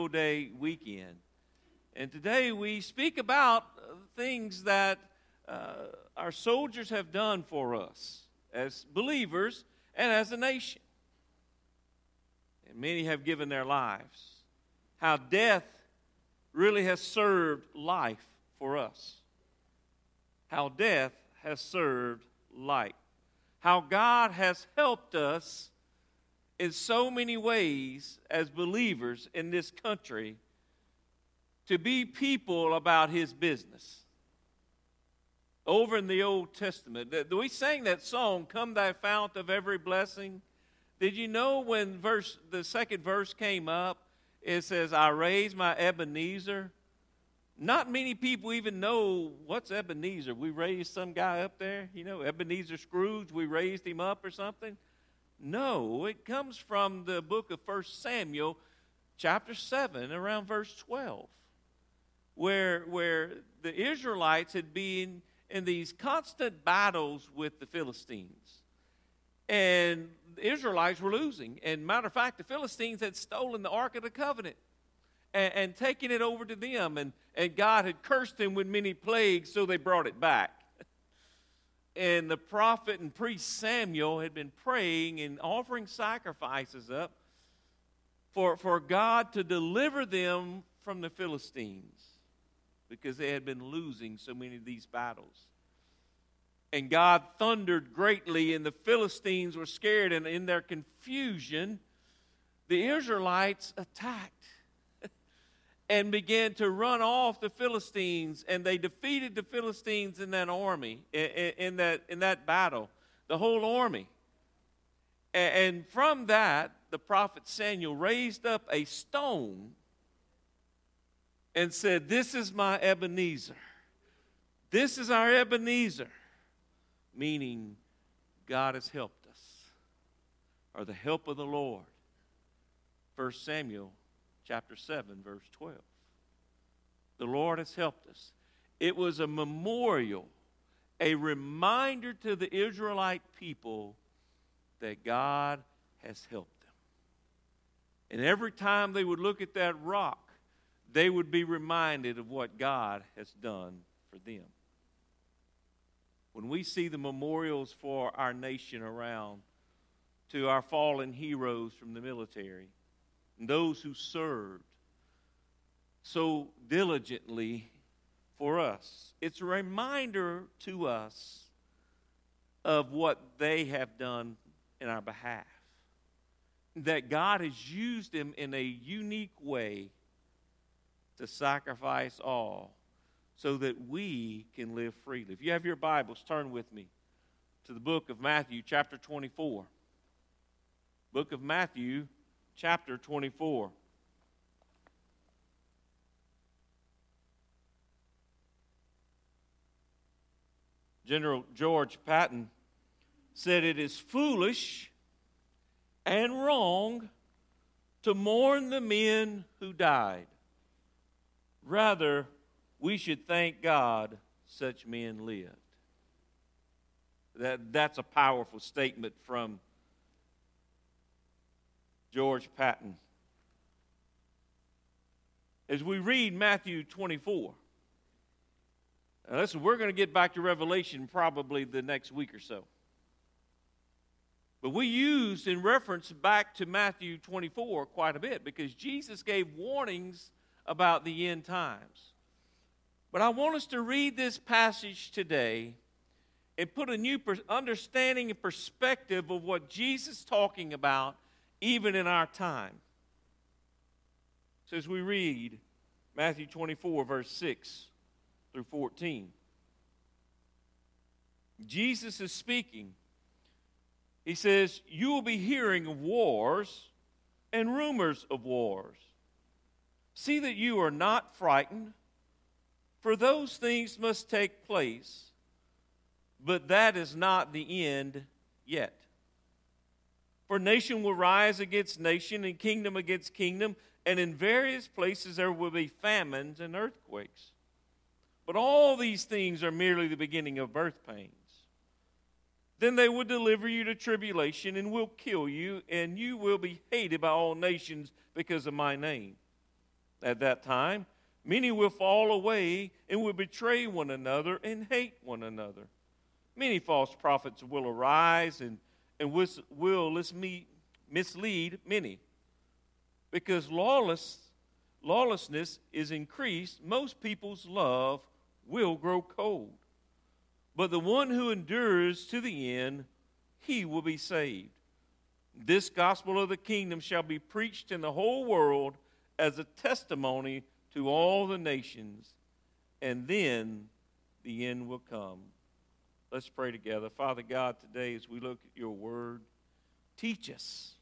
Day weekend. And today we speak about things that our soldiers have done for us as believers and as a nation. And many have given their lives. How death really has served life for us. How death has served life. How God has helped us in so many ways as believers in this country to be people about His business. Over in the Old Testament, we sang that song, "Come Thy Fount of Every Blessing." Did you know when the second verse came up, it says, "I raise my Ebenezer"? Not many people even know what's Ebenezer. We raised some guy up there, Ebenezer Scrooge, we raised him up or something. No, it comes from the book of 1 Samuel, chapter 7, around verse 12, where the Israelites had been in these constant battles with the Philistines. And the Israelites were losing. And matter of fact, the Philistines had stolen the Ark of the Covenant and taken it over to them. And God had cursed them with many plagues, so they brought it back. And the prophet and priest Samuel had been praying and offering sacrifices up for God to deliver them from the Philistines because they had been losing so many of these battles. And God thundered greatly, and the Philistines were scared, and in their confusion, the Israelites attacked and began to run off the Philistines, and they defeated the Philistines in that army, in that battle, the whole army. And from that, the prophet Samuel raised up a stone and said, "This is my Ebenezer. This is our Ebenezer," meaning God has helped us, or the help of the Lord. 1 Samuel chapter 7, verse 12. The Lord has helped us. It was a memorial, a reminder to the Israelite people that God has helped them. And every time they would look at that rock, they would be reminded of what God has done for them. When we see the memorials for our nation around to our fallen heroes from the military, and those who served so diligently for us, it's a reminder to us of what they have done in our behalf. That God has used them in a unique way to sacrifice all so that we can live freely. If you have your Bibles, turn with me to the book of Matthew, chapter 24. Book of Matthew, chapter 24. General George Patton said, "It is foolish and wrong to mourn the men who died. Rather, we should thank God such men lived." That's a powerful statement from George Patton. As we read Matthew 24, now listen, we're going to get back to Revelation probably the next week or so. But we used in reference back to Matthew 24 quite a bit because Jesus gave warnings about the end times. But I want us to read this passage today and put a new understanding and perspective of what Jesus is talking about even in our time. So as we read Matthew 24, verse 6 through 14, Jesus is speaking. He says, "You will be hearing of wars and rumors of wars. See that you are not frightened, for those things must take place, but that is not the end yet. For nation will rise against nation and kingdom against kingdom, and in various places there will be famines and earthquakes. But all these things are merely the beginning of birth pains. Then they will deliver you to tribulation and will kill you, and you will be hated by all nations because of my name. At that time, many will fall away and will betray one another and hate one another. Many false prophets will arise and will mislead many. Because lawlessness is increased, most people's love will grow cold. But the one who endures to the end, he will be saved. This gospel of the kingdom shall be preached in the whole world as a testimony to all the nations, and then the end will come. Let's pray together. Father God, today as we look at your word, teach us.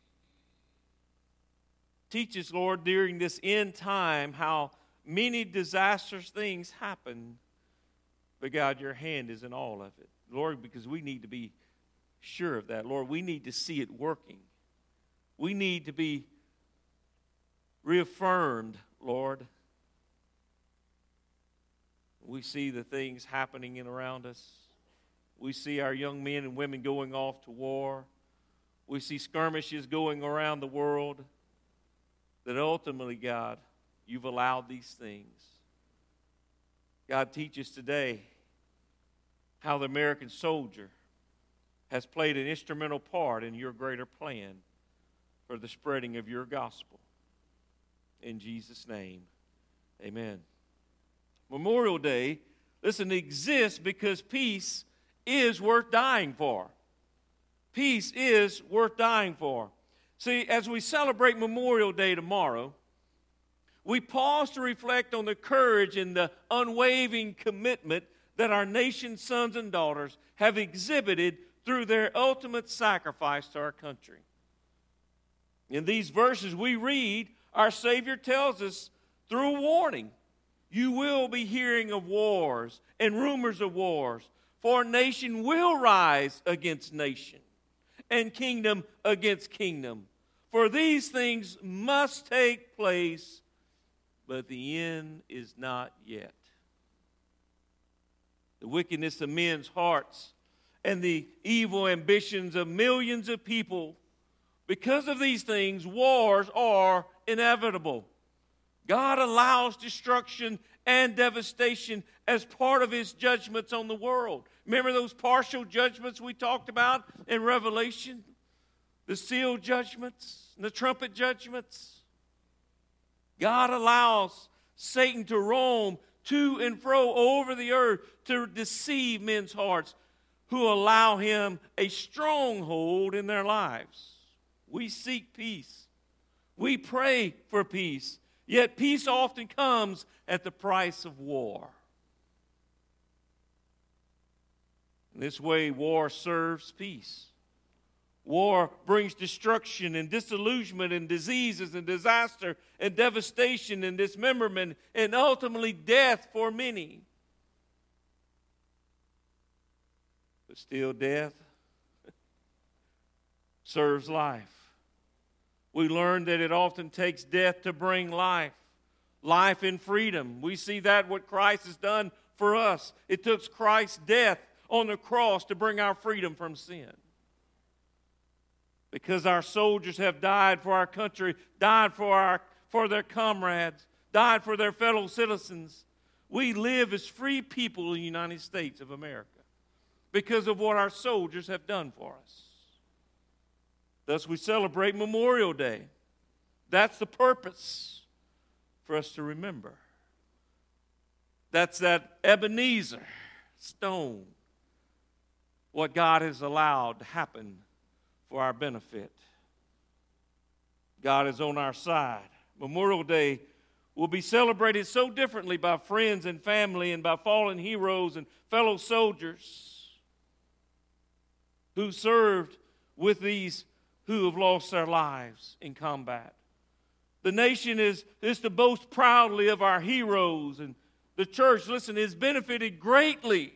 Teach us, Lord, during this end time how many disastrous things happen. But God, your hand is in all of it. Lord, because we need to be sure of that. Lord, we need to see it working. We need to be reaffirmed, Lord. We see the things happening in around us. We see our young men and women going off to war. We see skirmishes going around the world. That ultimately, God, you've allowed these things. God, teach us today how the American soldier has played an instrumental part in your greater plan for the spreading of your gospel. In Jesus' name, amen. Memorial Day, listen, exists because peace is worth dying for. Peace is worth dying for. See, as we celebrate Memorial Day tomorrow, we pause to reflect on the courage and the unwavering commitment that our nation's sons and daughters have exhibited through their ultimate sacrifice to our country. In these verses we read, our Savior tells us through a warning, you will be hearing of wars and rumors of wars, for nation will rise against nation and kingdom against kingdom. For these things must take place, but the end is not yet. The wickedness of men's hearts and the evil ambitions of millions of people, because of these things, wars are inevitable. God allows destruction and devastation as part of his judgments on the world. Remember those partial judgments we talked about in Revelation? The seal judgments, the trumpet judgments. God allows Satan to roam to and fro over the earth to deceive men's hearts who allow him a stronghold in their lives. We seek peace. We pray for peace. Yet peace often comes at the price of war. In this way, war serves peace. War brings destruction and disillusionment and diseases and disaster and devastation and dismemberment and ultimately death for many. But still, death serves life. We learn that it often takes death to bring life. Life in freedom. We see that what Christ has done for us. It took Christ's death on the cross to bring our freedom from sin. Because our soldiers have died for our country, died for their comrades, died for their fellow citizens. We live as free people in the United States of America because of what our soldiers have done for us. Thus we celebrate Memorial Day. That's the purpose for us to remember. That's that Ebenezer stone, what God has allowed to happen for our benefit. God is on our side. Memorial Day will be celebrated so differently by friends and family and by fallen heroes and fellow soldiers who served with these who have lost their lives in combat. The nation is to boast proudly of our heroes, and the church, listen, is benefited greatly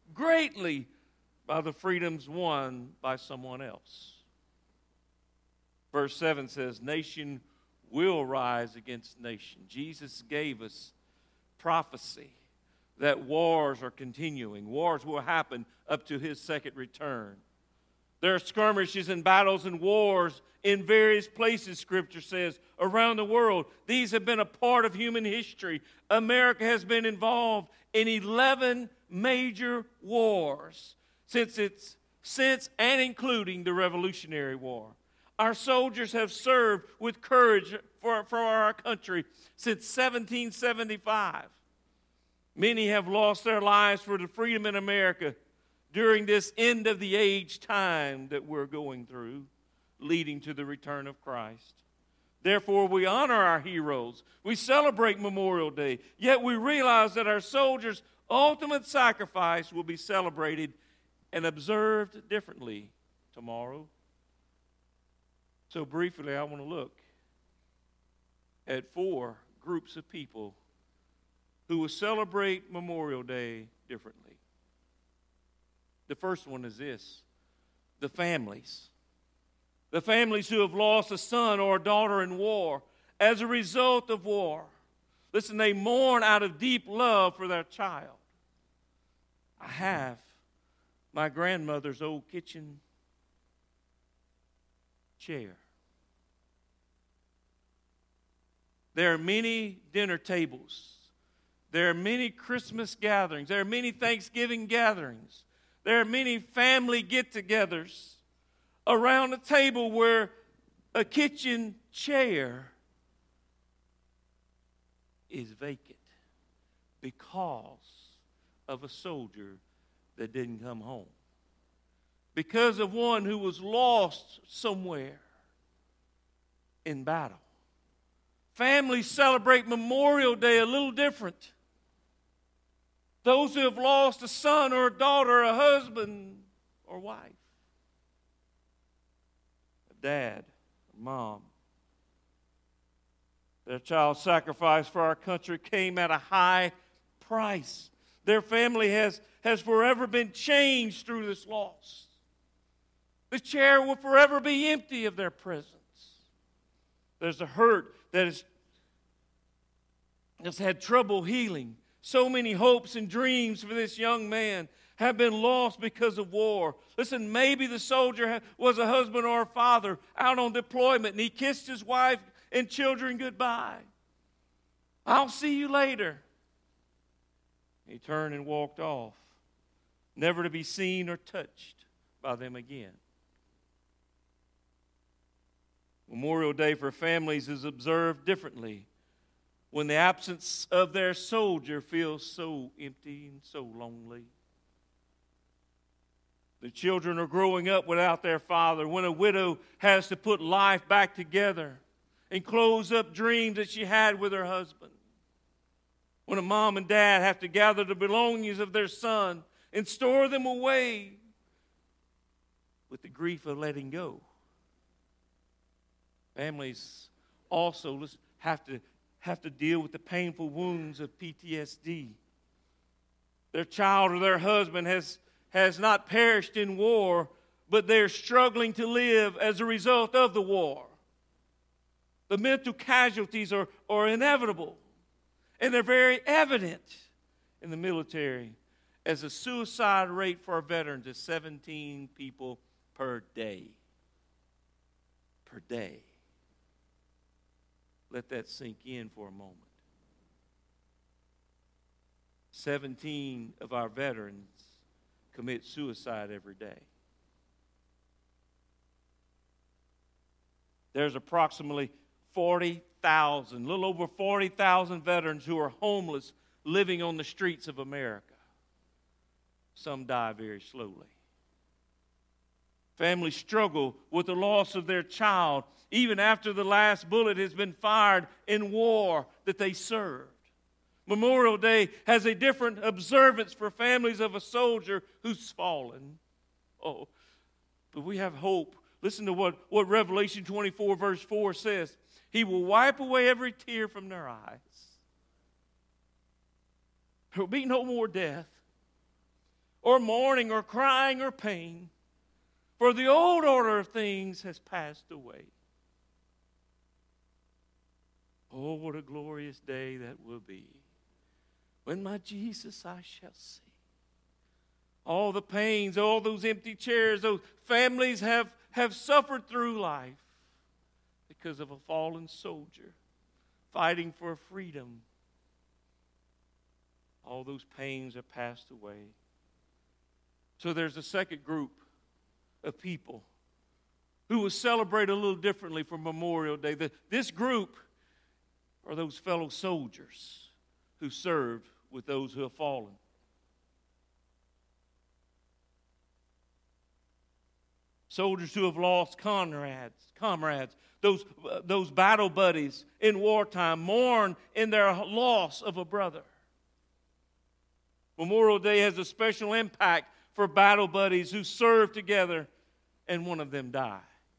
by the freedoms won by someone else. Verse 7 says, nation will rise against nation. Jesus gave us prophecy that wars are continuing. Wars will happen up to his second return. There are skirmishes and battles and wars in various places, Scripture says, around the world. These have been a part of human history. America has been involved in 11 major wars since and including the Revolutionary War. Our soldiers have served with courage for our country since 1775. Many have lost their lives for the freedom in America during this end of the age time that we're going through, leading to the return of Christ. Therefore, we honor our heroes. We celebrate Memorial Day, yet we realize that our soldiers' ultimate sacrifice will be celebrated and observed differently tomorrow. So briefly, I want to look at 4 groups of people who will celebrate Memorial Day differently. The first one is this: the families. The families who have lost a son or a daughter in war as a result of war. Listen, they mourn out of deep love for their child. I have my grandmother's old kitchen chair. There are many dinner tables. There are many Christmas gatherings. There are many Thanksgiving gatherings. There are many family get-togethers around a table where a kitchen chair is vacant because of a soldier that didn't come home. Because of one who was lost somewhere in battle. Families celebrate Memorial Day a little different. Those who have lost a son or a daughter, a husband or wife, a dad, a mom. Their child sacrifice for our country came at a high price. Their family has forever been changed through this loss. The chair will forever be empty of their presence. There's a hurt that has had trouble healing. So many hopes and dreams for this young man have been lost because of war. Listen, maybe the soldier was a husband or a father out on deployment, and he kissed his wife and children goodbye. I'll see you later. He turned and walked off, never to be seen or touched by them again. Memorial Day for families is observed differently when the absence of their soldier feels so empty and so lonely. The children are growing up without their father. When a widow has to put life back together and close up dreams that she had with her husband. When a mom and dad have to gather the belongings of their son and store them away with the grief of letting go. Families also have to deal with the painful wounds of PTSD. Their child or their husband has not perished in war, but they're struggling to live as a result of the war. The mental casualties are inevitable, and they're very evident in the military, as the suicide rate for our veterans is 17 people per day. Per day. Let that sink in for a moment. 17 of our veterans commit suicide every day. There's approximately 40,000, a little over 40,000 veterans who are homeless living on the streets of America. Some die very slowly. Families struggle with the loss of their child even after the last bullet has been fired in war that they served. Memorial Day has a different observance for families of a soldier who's fallen. Oh, but we have hope. Listen to what Revelation 24 verse 4 says. He will wipe away every tear from their eyes. There will be no more death, or mourning, or crying, or pain, for the old order of things has passed away. Oh, what a glorious day that will be, when my Jesus I shall see. all the pains, all those empty chairs, those families have suffered through life because of a fallen soldier fighting for freedom. All those pains have passed away. So there's a second group of people who will celebrate a little differently for Memorial Day. This group are those fellow soldiers who served with those who have fallen. Soldiers who have lost comrades, those battle buddies in wartime, mourn in their loss of a brother. Memorial Day has a special impact for battle buddies who serve together and one of them die.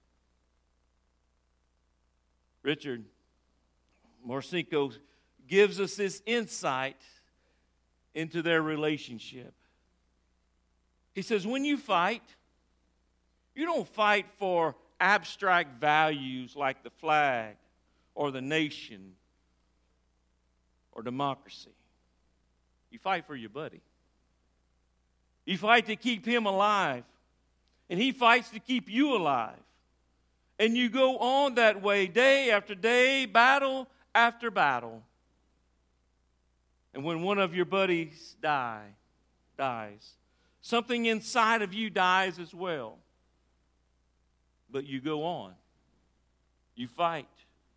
Richard Marcinko gives us this insight into their relationship. He says, when you fight, you don't fight for abstract values like the flag or the nation or democracy. You fight for your buddy. You fight to keep him alive, and he fights to keep you alive. And you go on that way day after day, battle after battle. And when one of your buddies dies, something inside of you dies as well. But you go on. You fight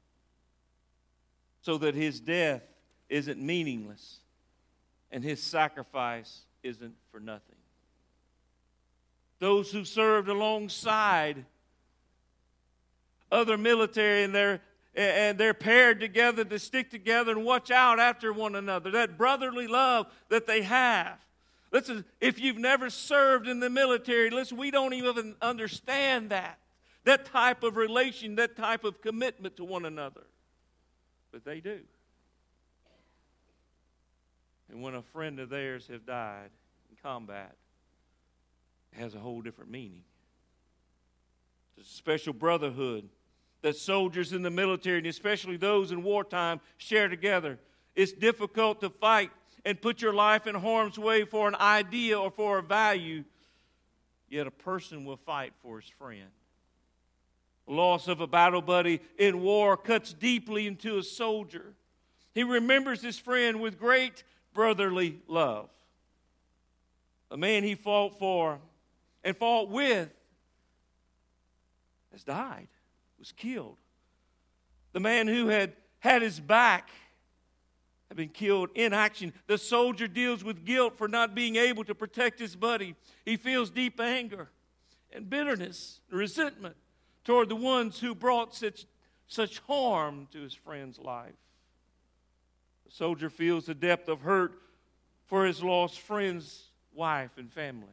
so that his death isn't meaningless and his sacrifice isn't for nothing. Those who served alongside other military and they're paired together to stick together and watch out after one another. That brotherly love that they have. Listen, if you've never served in the military, listen, we don't even understand that. That type of relation, that type of commitment to one another. But they do. And when a friend of theirs has died in combat, it has a whole different meaning. It's a special brotherhood that soldiers in the military, and especially those in wartime, share together. It's difficult to fight and put your life in harm's way for an idea or for a value, yet a person will fight for his friend. The loss of a battle buddy in war cuts deeply into a soldier. He remembers his friend with great brotherly love. The man he fought for and fought with has died, was killed. The man who had his back had been killed in action. The soldier deals with guilt for not being able to protect his buddy. He feels deep anger and bitterness and resentment toward the ones who brought such harm to his friend's life. The soldier feels the depth of hurt for his lost friend's wife and family.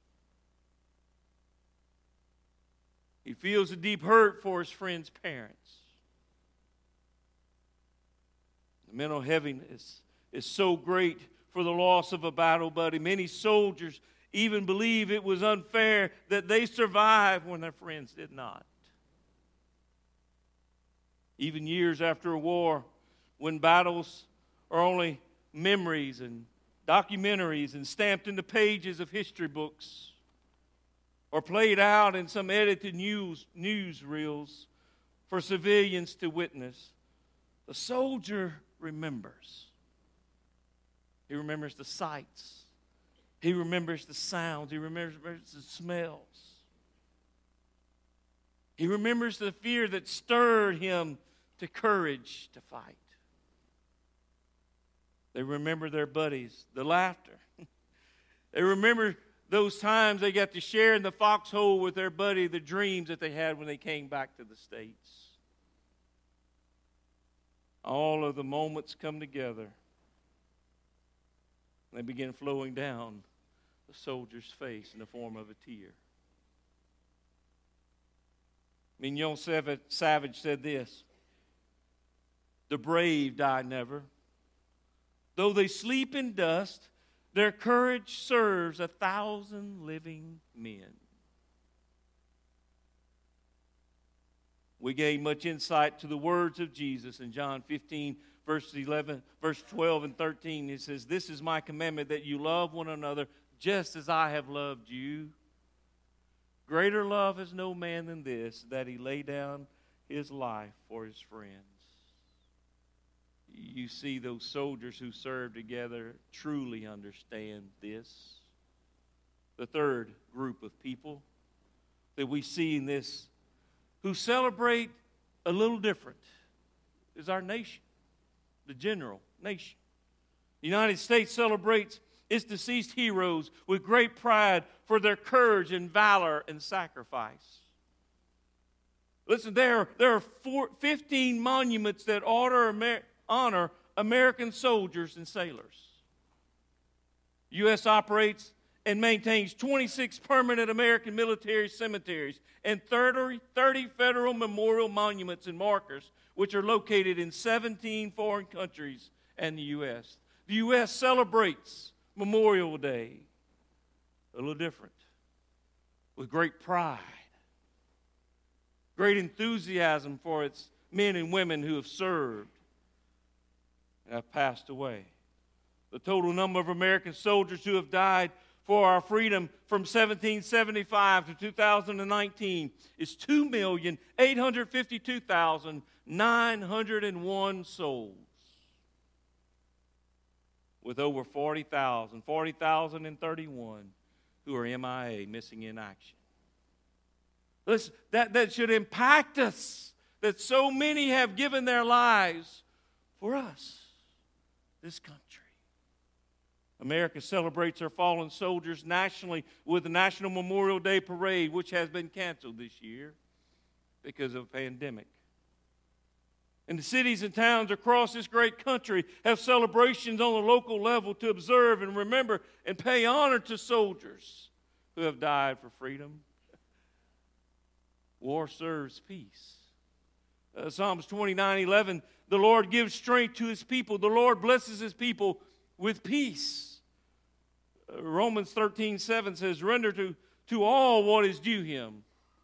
He feels a deep hurt for his friend's parents. The mental heaviness is so great for the loss of a battle buddy. Many soldiers even believe it was unfair that they survived when their friends did not. Even years after a war, when battles are only memories and documentaries and stamped into pages of history books, or played out in some edited news reels for civilians to witness, the soldier remembers. He remembers the sights. He remembers the sounds. He remembers the smells. He remembers the fear that stirred him to courage to fight. They remember their buddies, the laughter. They remember those times they got to share in the foxhole with their buddy, the dreams that they had when they came back to the States. All of the moments come together. They begin flowing down the soldier's face in the form of a tear. Mignon Savage said this: "The brave die never. Though they sleep in dust, their courage serves 1,000 living men." We gain much insight to the words of Jesus in John 15, verse 12 and 13. It says, "This is my commandment, that you love one another just as I have loved you. Greater love has no man than this, that he lay down his life for his friends. You see, those soldiers who serve together truly understand this. The third group of people that we see in this who celebrate a little different is our nation, the general nation. The United States celebrates its deceased heroes with great pride for their courage and valor and sacrifice. Listen, there are 15 monuments that honor American soldiers and sailors. The U.S. operates and maintains 26 permanent American military cemeteries and 30 federal memorial monuments and markers, which are located in 17 foreign countries and the U.S. The U.S. celebrates Memorial Day a little different, with great pride, great enthusiasm for its men and women who have served and have passed away. The total number of American soldiers who have died for our freedom from 1775 to 2019 is 2,852,901 souls, with over 40,031 who are MIA, missing in action. Listen, that should impact us, that so many have given their lives for us, this country. America celebrates our fallen soldiers nationally with the National Memorial Day Parade, which has been canceled this year because of a pandemic. And the cities and towns across this great country have celebrations on the local level to observe and remember and pay honor to soldiers who have died for freedom. War serves peace. Psalms 29:11, the Lord gives strength to his people. The Lord blesses his people with peace. Romans 13:7 says, render to all what is due him.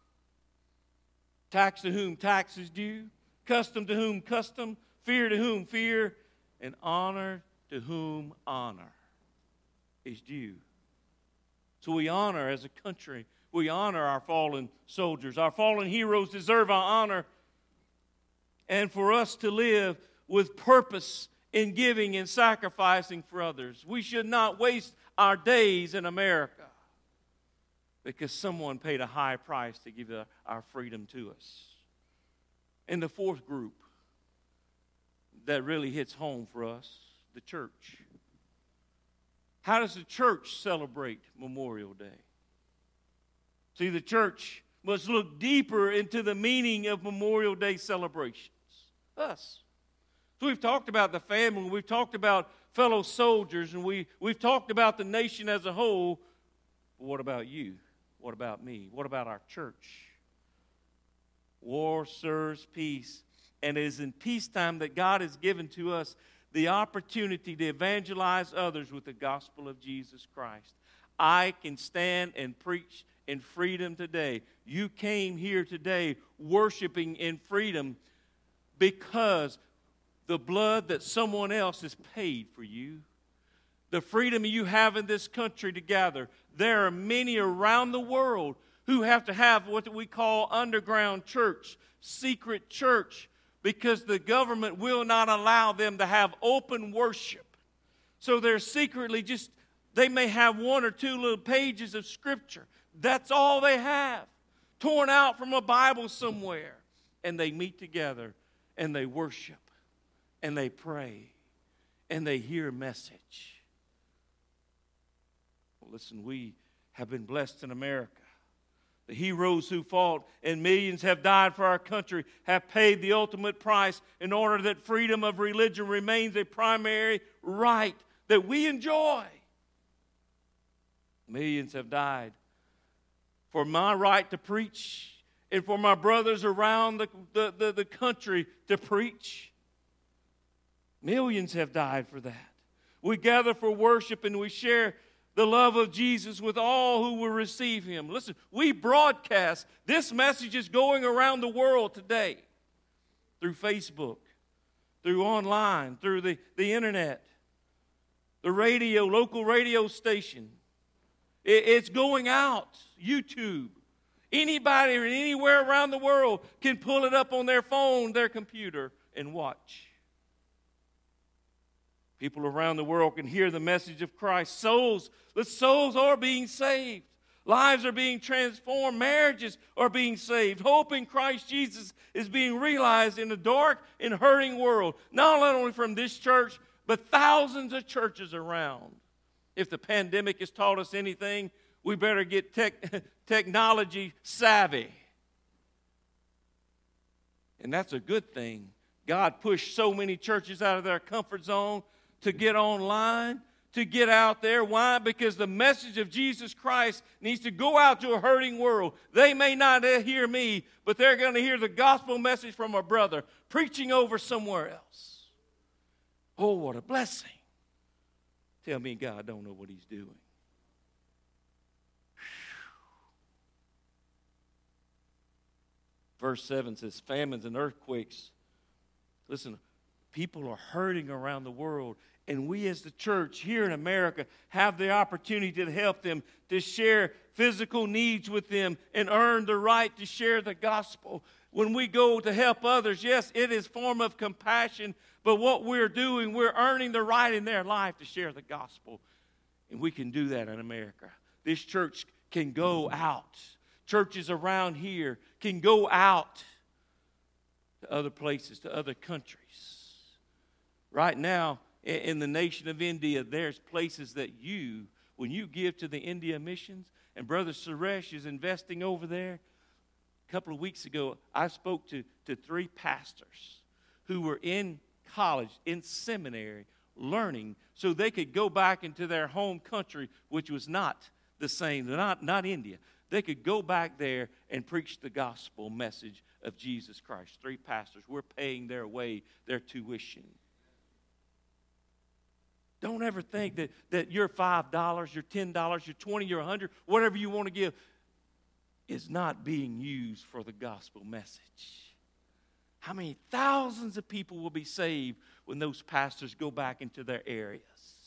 Tax to whom tax is due, custom to whom custom, fear to whom fear, and honor to whom honor is due. So we honor as a country, we honor our fallen soldiers. Our fallen heroes deserve our honor, and for us to live with purpose in giving and sacrificing for others. We should not waste our days in America because someone paid a high price to give our freedom to us. And the fourth group that really hits home for us, the church. How does the church celebrate Memorial Day? See, the church must look deeper into the meaning of Memorial Day celebrations. Us. So we've talked about the family, we've talked about fellow soldiers, and we've talked about the nation as a whole. But what about you? What about me? What about our church? War serves peace, and it is in peacetime that God has given to us the opportunity to evangelize others with the gospel of Jesus Christ. I can stand and preach in freedom today. You came here today worshiping in freedom because the blood that someone else has paid for you, the freedom you have in this country to gather. There are many around the world who have to have what we call underground church, secret church, because the government will not allow them to have open worship. So they're secretly they may have one or two little pages of Scripture. That's all they have, torn out from a Bible somewhere. And they meet together and they worship and they pray and they hear a message. Well, listen, we have been blessed in America. The heroes who fought and millions have died for our country have paid the ultimate price in order that freedom of religion remains a primary right that we enjoy. Millions have died for my right to preach and for my brothers around the country to preach. Millions have died for that. We gather for worship and we share the love of Jesus with all who will receive him. Listen, we broadcast. This message is going around the world today through Facebook, through online, through the internet, the radio, local radio station, It's going out. YouTube. Anybody or anywhere around the world can pull it up on their phone, their computer, and watch. People around the world can hear the message of Christ. The souls are being saved. Lives are being transformed. Marriages are being saved. Hope in Christ Jesus is being realized in a dark and hurting world. Not only from this church, but thousands of churches around. If the pandemic has taught us anything, we better get technology savvy. And that's a good thing. God pushed so many churches out of their comfort zone to get online, to get out there. Why? Because the message of Jesus Christ needs to go out to a hurting world. They may not hear me, but they're going to hear the gospel message from a brother preaching over somewhere else. Oh, what a blessing. Tell me God don't know what he's doing. Verse 7 says, famines and earthquakes. Listen, people are hurting around the world, and we as the church here in America have the opportunity to help them, to share physical needs with them, and earn the right to share the gospel. When we go to help others, yes, it is a form of compassion, but what we're doing, we're earning the right in their life to share the gospel. And we can do that in America. This church can go out. Churches around here can go out to other places, to other countries. Right now, in the nation of India, there's places that when you give to the India missions, and Brother Suresh is investing over there. A couple of weeks ago, I spoke to 3 pastors who were in college, in seminary, learning so they could go back into their home country, which was not the same, not India. They could go back there and preach the gospel message of Jesus Christ. 3 pastors. We're paying their way, their tuition. Don't ever think that your $5, your $10, your $20, your $100, whatever you want to give, is not being used for the gospel message. How many thousands of people will be saved when those pastors go back into their areas?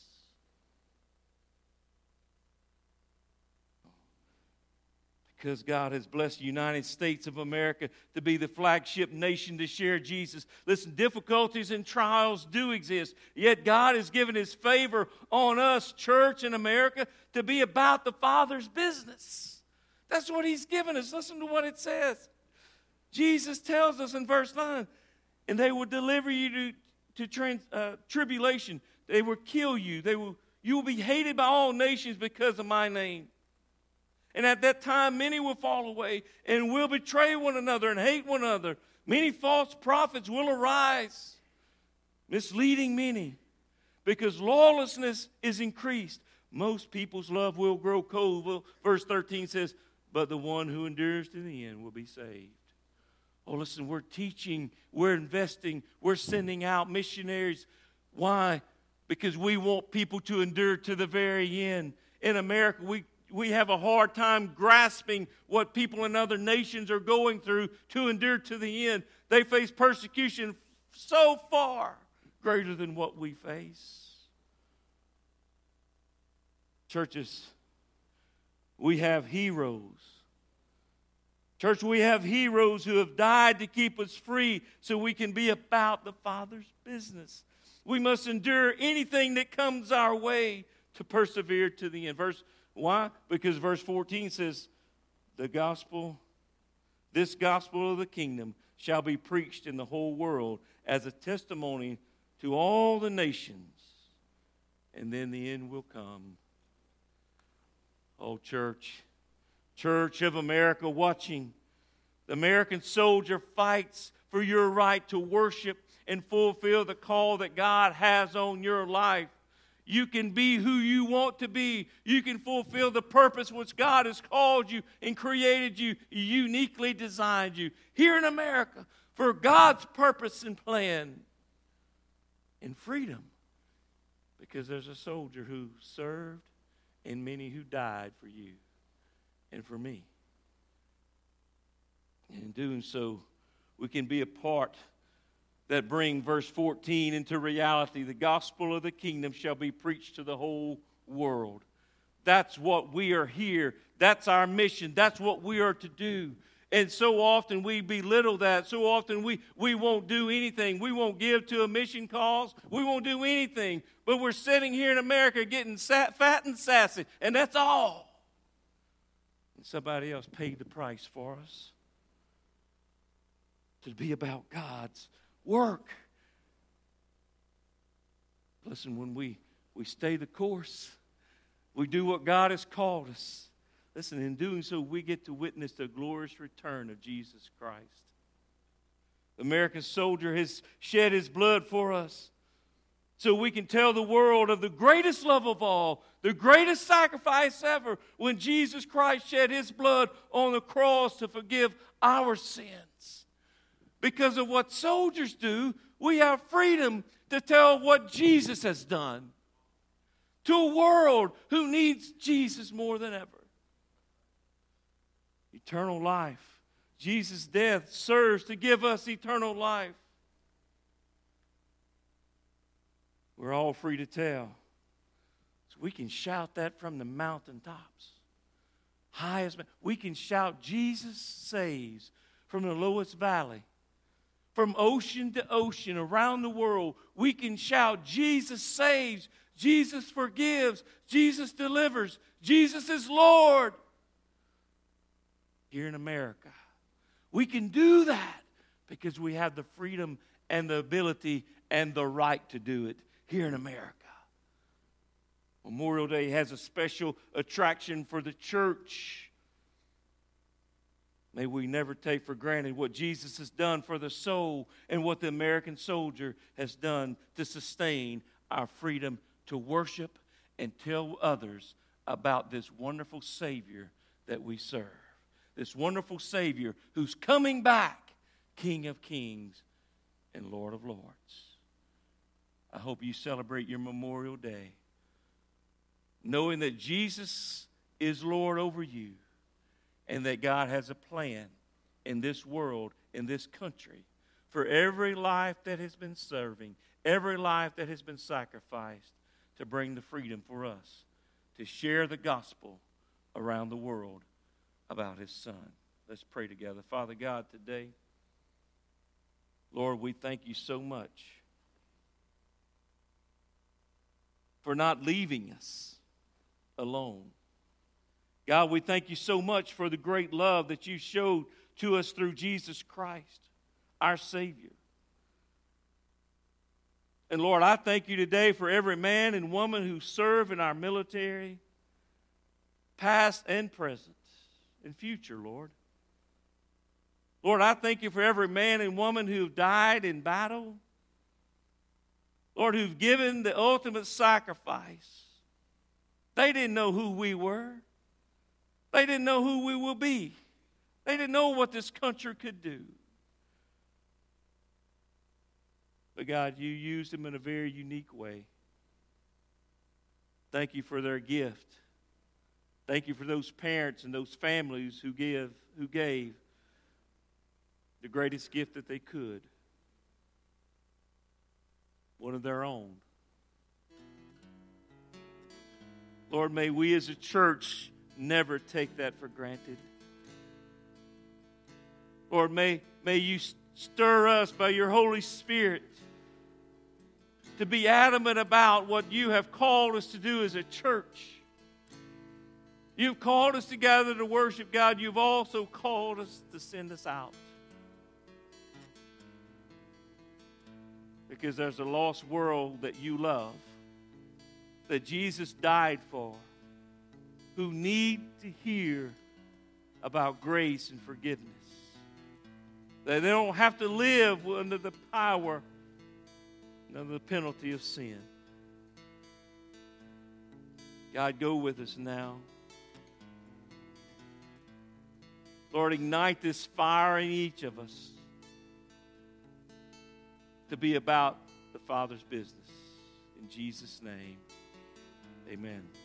Because God has blessed the United States of America to be the flagship nation to share Jesus. Listen, difficulties and trials do exist, yet God has given his favor on us, church in America, to be about the Father's business. That's what he's given us. Listen to what it says. Jesus tells us in verse 9, and they will deliver you to tribulation. They will kill you. You will be hated by all nations because of my name. And at that time, many will fall away and will betray one another and hate one another. Many false prophets will arise, misleading many, because lawlessness is increased. Most people's love will grow cold. Well, verse 13 says, but the one who endures to the end will be saved. Oh, listen, we're teaching, we're investing, we're sending out missionaries. Why? Because we want people to endure to the very end. In America, we have a hard time grasping what people in other nations are going through to endure to the end. They face persecution so far greater than what we face. Churches, we have heroes. Church, we have heroes who have died to keep us free so we can be about the Father's business. We must endure anything that comes our way to persevere to the end. Why? Because verse 14 says, this gospel of the kingdom shall be preached in the whole world as a testimony to all the nations, and then the end will come. Oh, church of America watching, the American soldier fights for your right to worship and fulfill the call that God has on your life. You can be who you want to be. You can fulfill the purpose which God has called you and created you, uniquely designed you here in America for God's purpose and plan and freedom. Because there's a soldier who served and many who died for you and for me. And in doing so, we can be a part that bring verse 14 into reality. The gospel of the kingdom shall be preached to the whole world. That's what we are here. That's our mission. That's what we are to do. And so often we belittle that. So often we won't do anything. We won't give to a mission cause. We won't do anything. But we're sitting here in America getting fat and sassy. And that's all. And somebody else paid the price for us to be about God's work. Listen, when we stay the course, we do what God has called us. Listen, in doing so, we get to witness the glorious return of Jesus Christ. The American soldier has shed his blood for us so we can tell the world of the greatest love of all, the greatest sacrifice ever, when Jesus Christ shed his blood on the cross to forgive our sins. Because of what soldiers do, we have freedom to tell what Jesus has done to a world who needs Jesus more than ever. Eternal life. Jesus' death serves to give us eternal life. We're all free to tell. So we can shout that from the mountaintops. Highest, we can shout, Jesus saves, from the lowest valley. From ocean to ocean, around the world, we can shout, Jesus saves, Jesus forgives, Jesus delivers, Jesus is Lord. Here in America, we can do that because we have the freedom and the ability and the right to do it here in America. Memorial Day has a special attraction for the church. May we never take for granted what Jesus has done for the soul and what the American soldier has done to sustain our freedom to worship and tell others about this wonderful Savior that we serve. This wonderful Savior who's coming back, King of Kings and Lord of Lords. I hope you celebrate your Memorial Day knowing that Jesus is Lord over you and that God has a plan in this world, in this country, for every life that has been serving, every life that has been sacrificed to bring the freedom for us to share the gospel around the world about his Son. Let's pray together. Father God, today, Lord, we thank you so much for not leaving us alone. God, we thank you so much for the great love that you showed to us through Jesus Christ, our Savior. And Lord, I thank you today for every man and woman who serve in our military, past and present, and future, Lord. Lord, I thank you for every man and woman who have died in battle. Lord, who've given the ultimate sacrifice. They didn't know who we were. They didn't know who we will be. They didn't know what this country could do. But God, you used them in a very unique way. Thank you for their gift. Thank you for those parents and those families who gave the greatest gift that they could. One of their own. Lord, may we as a church never take that for granted. Lord, may you stir us by your Holy Spirit to be adamant about what you have called us to do as a church. You've called us together to worship God. You've also called us to send us out. Because there's a lost world that you love, that Jesus died for, who need to hear about grace and forgiveness. That they don't have to live under the power and under the penalty of sin. God, go with us now. Lord, ignite this fire in each of us to be about the Father's business. In Jesus' name, amen.